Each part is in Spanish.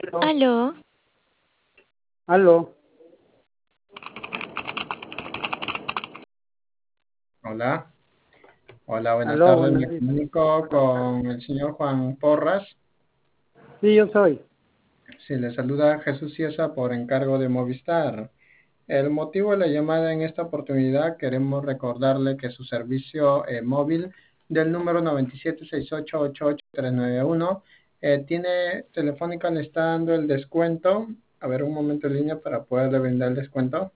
Aló, Aló, Hola, hola, buenas aló, tardes. buenos Me días. comunico Buenas con tardes. el señor Juan Porras. Sí, yo soy. Sí, le saluda Jesús Ciesa por encargo de Movistar. El motivo de la llamada en esta oportunidad, queremos recordarle que su servicio móvil del número 9768888391 tiene Telefónica le está dando el descuento. A ver, un momento en línea para poderle brindar el descuento.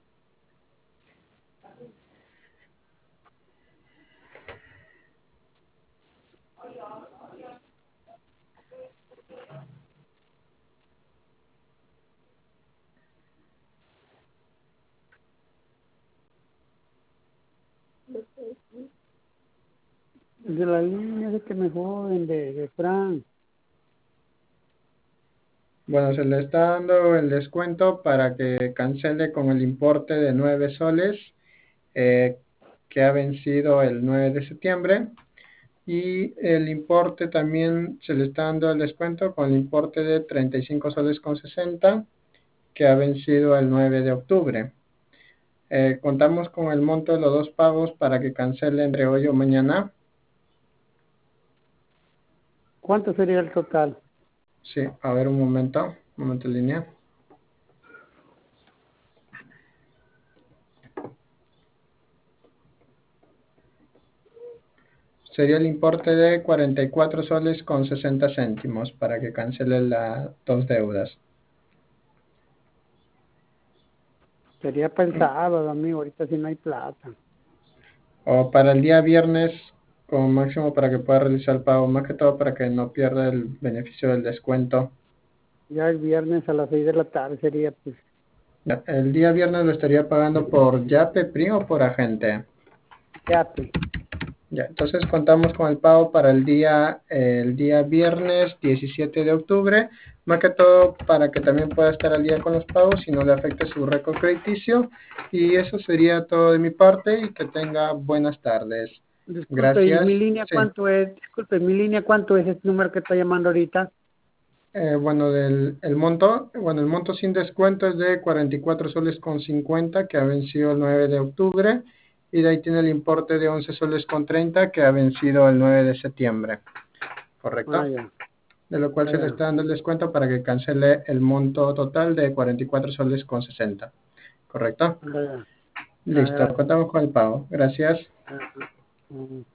De la línea de que me joden, de Fran. Bueno, se le está dando el descuento para que cancele con el importe de 9 soles eh, que ha vencido el 9 de septiembre, y el importe también se le está dando el descuento con el importe de 35 soles con 60 que ha vencido el 9 de octubre. Contamos con el monto de los dos pagos para que cancele entre hoy o mañana. ¿Cuánto sería el total? Sí, a ver, un momento en línea. Sería el importe de 44 soles con 60 céntimos para que cancele las dos deudas. Sería para el sábado, amigo. Ahorita sí no hay plata. O para el día viernes, como máximo para que pueda realizar el pago, más que todo para que no pierda el beneficio del descuento. Ya el viernes a las 6 de la tarde sería, pues, Ya, el día viernes lo estaría pagando por Yape, PRI o por agente. ya, pues. Ya, entonces contamos con el pago para el día viernes 17 de octubre, más que todo para que también pueda estar al día con los pagos y no le afecte su récord crediticio. Y eso sería todo de mi parte y que tenga buenas tardes. Disculpe, ¿y Gracias. mi línea Sí. cuánto es? Disculpe, ¿mi línea cuánto es este número que está llamando ahorita? Bueno, el monto sin descuento es de 44 soles con 50 que ha vencido el 9 de octubre, y de ahí tiene el importe de 11 soles con 30 que ha vencido el 9 de septiembre, Ah, ¿correcto? ya, De lo cual se le ya, está dando el descuento para que cancele el monto total de 44 soles con 60, ¿correcto? ya, ya, Listo, gracias. contamos con el pago. Gracias. Ya, ya.